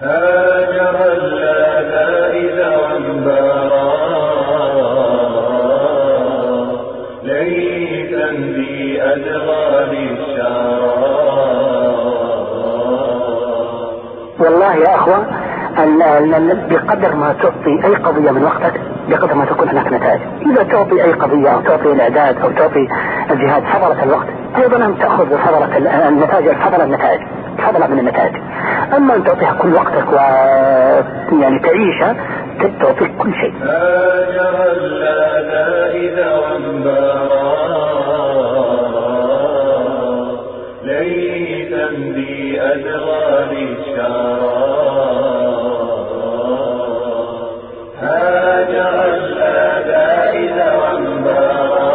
هاجر اللذائذ وانبارا ليثا بأدغال الشارى. والله يا أخوة بقدر ما تعطي أي قضية من وقتك بقدر ما تكون هناك نتائج. إذا تعطي أي قضية أو تعطي الإعداد أو تعطي الجهاد حضرة الوقت، أيضا أن تأخذ حضرة النتائج، حضر النتائج، حضر من النتائج. أما أن تعطيها كل وقتك يعني تعيشها، تعطي كل شيء. هاجر اللذائذ وانبارا ليثا بأدغال الشارى. هاجر اللذائذ وانبارا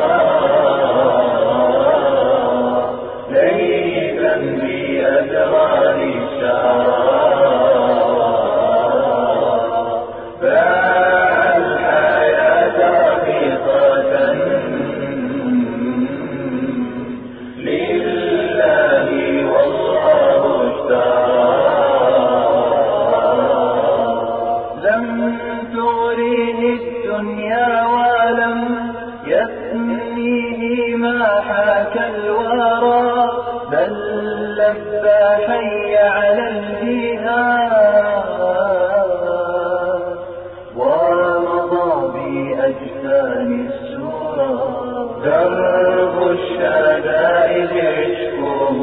ليثا بأدغال الشارى. باع الحياة رخيصة لله والله اشترى. لم تغريه الدنيا ولم يثنيه ما حاك الورى، بل لبى حي على الجهاد ومضى بأجفان السورى. درب الشدائد عشقه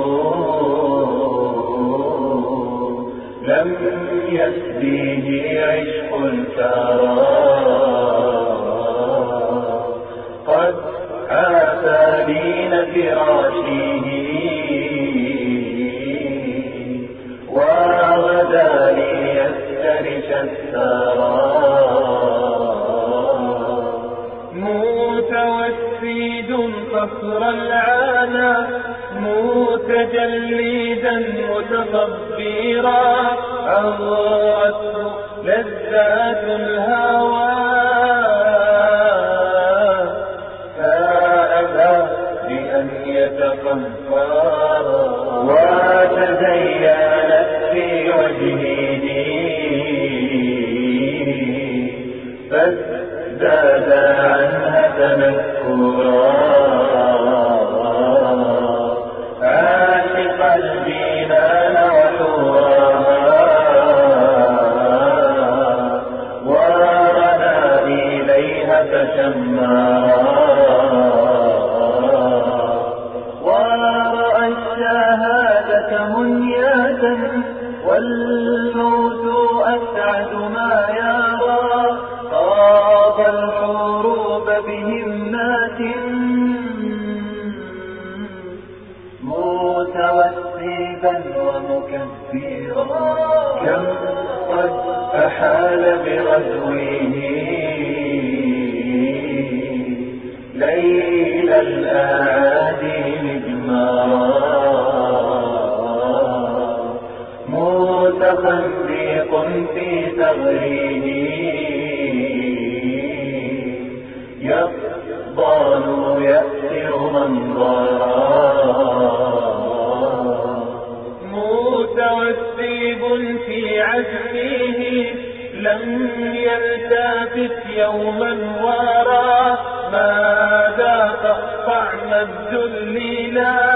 لم يسبيه عشق الكرى. قد عاث دين فراشه وغدا ليفترش الثرى. متوسد قصر العانا متجلدا متصبرا، أغرته لذات الهوى فأبى بأن يتقهقر. وتزينت في وجهه فازداد عنها تنكرا. عاشق الجنان وحورها ورنا إليها تشمرا. ورأى الشهادة منية والموت أسعد ما يرى. خاض الحروب بهمات متوسبا ومكبرا. كم قد أحال بغزوه ليل الأعادي مجمرا. متخندق في ثغره يقضان يأسر منظرا. متوسب في عزمه لم يلتفت يوما ورا. ما ذاق طعم الذل لا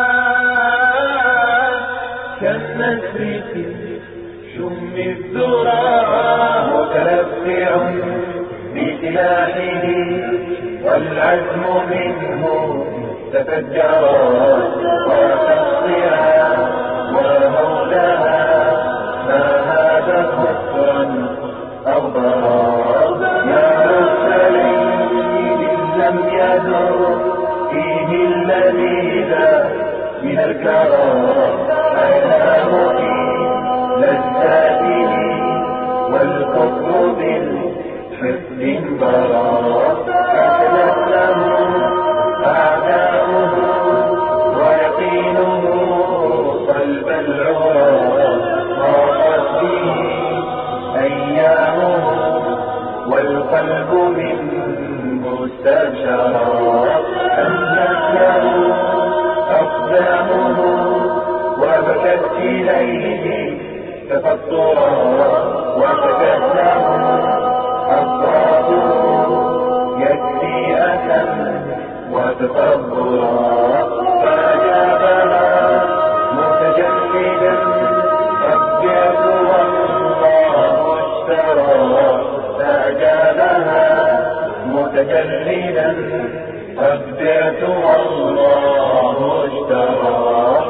كالنسر في شم الذرى. متلفع بسلاحه والعزم منه تفجرا. وتصديها وهولها ما هذا خسرا أغبرا. يا سليم لم يدر فيه الذي ذا من الكرى. عيناه في لذاته والكفر بالحفظ انبرا. أسلت له أعداؤه ويقينه صلب العرى. ضاقت به أيامه والقلب منه استبشرا. أنجت له أقدامه وبكت إليه تفطرا وتكلم أفراده يكفي أثم وتكبرا فأجابها متجلدا ربيت والله اشترى فأجابها متجلدا ربيت والله اشترى